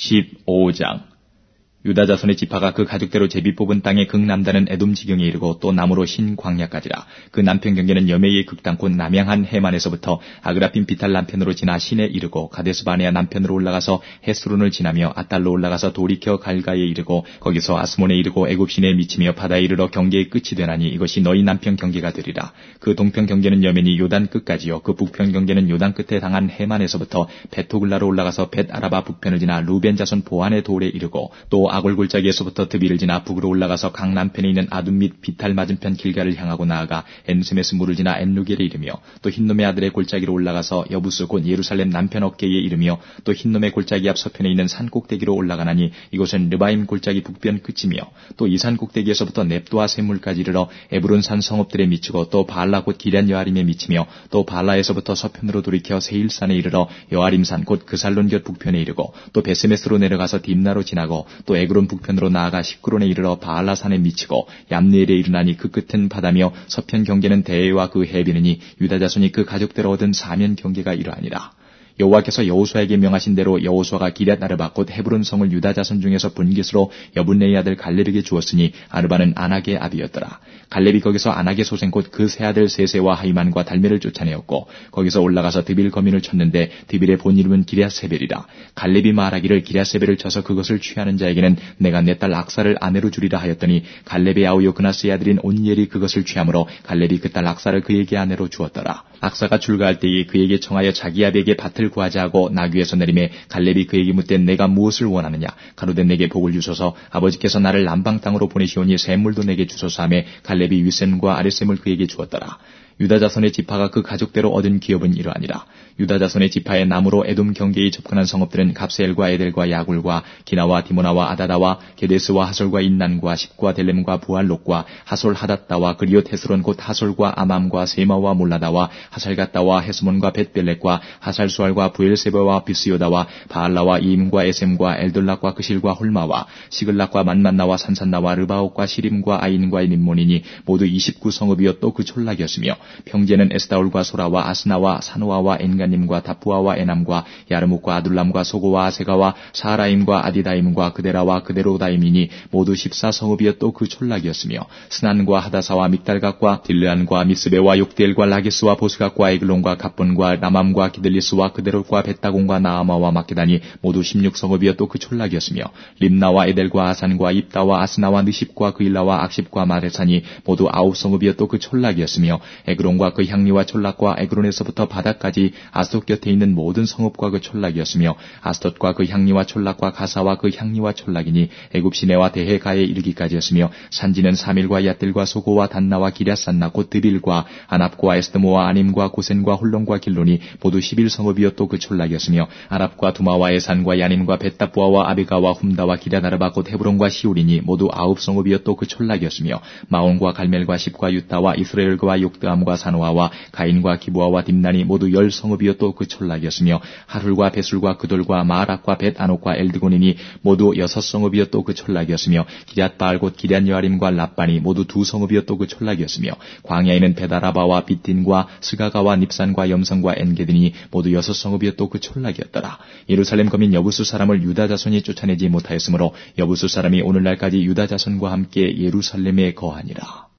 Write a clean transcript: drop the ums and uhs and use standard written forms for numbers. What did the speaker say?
15장 유다 자손의 지파가 그 가족대로 제비 뽑은 땅의 극남단은 에돔 지경에 이르고 또 남으로 신 광야까지라. 그 남편 경계는 여메의 극단권 남양한 해만에서부터 아그라핀 비탈 남편으로 지나 신에 이르고 가데스 바네아 남편으로 올라가서 헤스론을 지나며 아달로 올라가서 도리켜 갈가에 이르고 거기서 아스몬에 이르고 애굽 시내에 미치며 바다에 이르러 경계의 끝이 되나니 이것이 너희 남편 경계가 되리라. 그 동편 경계는 여면이 요단 끝까지요. 그 북편 경계는 요단 끝에 당한 해만에서부터 베토글라로 올라가서 벳 아라바 북편을 지나 루벤 자손 보안의 돌에 이르고 또 아골 골짜기에서부터 드비를 지나 북으로 올라가서 강남편에 있는 아둠 및 비탈 맞은편 길가를 향하고 나아가 엔스메스 물을 지나 엔루겔에 이르며 또 흰놈의 아들의 골짜기로 올라가서 여부스 곧 예루살렘 남편 어깨에 이르며 또 흰놈의 골짜기 앞 서편에 있는 산 꼭대기로 올라가나니 이곳은 르바임 골짜기 북변 끝이며 또 이 산 꼭대기에서부터 넵도아 샘물까지 이르러 에브론 산 성읍들에 미치고 또 바알라 곧 기럇 여아림에 미치며 또 바알라에서부터 서편으로 돌이켜 세일산에 이르러 여아림산 곧 그살론 곁 북편에 이르고 또 베스메스로 내려가서 딥나로 지나고 또 에그론 북편으로 나아가 십그론에 이르러 바알라산에 미치고 얌니엘에 이르나니 그 끝은 바다며 서편 경계는 대해와 그 해비느니 유다 자손이 그 가족대로 얻은 사면 경계가 이러하니라. 여호와께서 여호수아에게 명하신 대로 여호수아가 기럇 아르바 곧 헤브론 성을 유다 자손 중에서 분깃으로 여분네의 아들 갈렙에게 주었으니 아르바는 아낙의 아비였더라. 갈렙이 거기서 아낙의 소생 곧 그 세 아들 세세와 하이만과 달메를 쫓아내었고 거기서 올라가서 드빌 거민을 쳤는데 드빌의 본 이름은 기럇세벨이라. 갈렙이 말하기를 기럇세벨을 쳐서 그것을 취하는 자에게는 내가 내 딸 악사를 아내로 주리라 하였더니 갈렙의 아우요 그나스의 아들인 온니엘이 그것을 취함으로 갈렙이 그 딸 악사를 그에게 아내로 주었더라. 악사가 출가할 때에 그에게 청하여 자기 아비에게 밭을 구하자 하고 나귀에서 내림에 갈렙이 그에게 묻되 내가 무엇을 원하느냐 가로되 내게 복을 주소서 아버지께서 나를 남방 땅으로 보내시오니 샘물도 내게 주소서 하며 갈렙이 윗샘과 아랫샘을 그에게 주었더라. 유다 자손의 지파가 그 가족대로 얻은 기업은 이러하니라. 유다 자손의 지파의 남으로 에돔 경계에 접근한 성읍들은 갑세엘과 에델과 야굴과 기나와 디모나와 아다다와 게데스와 하솔과 인난과 십과 델렘과 부알롯과 하솔 하닷다와 그리옷 헤스론 곧 하솔과 아맘과 세마와 몰라다와 하살갓다와 헤스몬과 벳벨렉과 하살수알과 부엘세바와 비스요다와 바알라와 이임과 에셈과 엘돌락과 그실과 홀마와 시글락과 만만나와 산산나와 르바옥과 시림과 아인과 림몬이니 모두 29성읍이요 또 그 촌락이었으며 평제는 에스다올과 소라와 아스나와 사노아와 엔가님과 다푸아와 에남과 야르묵과 아둘람과 소고와 아세가와 사라임과 아디다임과 그데라와 그데로다임이니 모두 14성읍이여 또 그 촌락이었으며 스난과 하다사와 믹달각과 딜르안과 미스베와 욕디엘과 라기스와 보스각과 에글론과 갑본과 라맘과 기들리스와 그데롯과 벳다곤과 나아마와 마케다니 모두 16성읍이여 또 그 촌락이었으며 림나와 에델과 아산과 입다와 아스나와 느십과 그일라와 악십과 마레산이 모두 9성읍이여 또 그 촌락이었으며 에그론과 그 향리와 촌락과 에그론에서부터 바다까지 아스돗 곁에 있는 모든 성읍과 그 촌락이었으며 아스돗과 그 향리와 촌락과 가사와 그 향리와 촌락이니 애굽 시내와 대해가에 이르기까지였으며 산지는 사밀과 얏들과 소고와 단나와 기랴산나 곧 드빌과 아납과 에스드모와 아님과 고센과 홀론과 길론이 모두 11성읍이여 또 그 촌락이었으며 아랍과 두마와 에산과 야닌과 벳다부아와 아비가와 훔다와 기랴나르바 곧 헤브론과 시울이니 모두 9성읍이여 또 그 촌락이었으며 마온과 갈멜과 십과 유타와 이스라엘과 욕드암과 사노아와 가인과 기부아와 딥난이 모두 10성읍이여 또 그 촌락이었으며 하룰과 베술과 그돌과 마아락과 벳아녹과 엘드곤이니 모두 6성읍이여 또 그 촌락이었으며 기럇바알 곧 기럇 여아림과 랍반이 모두 2성읍이여 또 그 촌락이었으며 광야에는 베다라바와 빗딘과 스가가와 닙산과 염성과 엔게드니 모두 6성읍이여 또 그 촌락이었더라. 예루살렘 거민 여부수 사람을 유다 자손이 쫓아내지 못하였으므로 여부수 사람이 오늘날까지 유다 자손과 함께 예루살렘에 거하니라.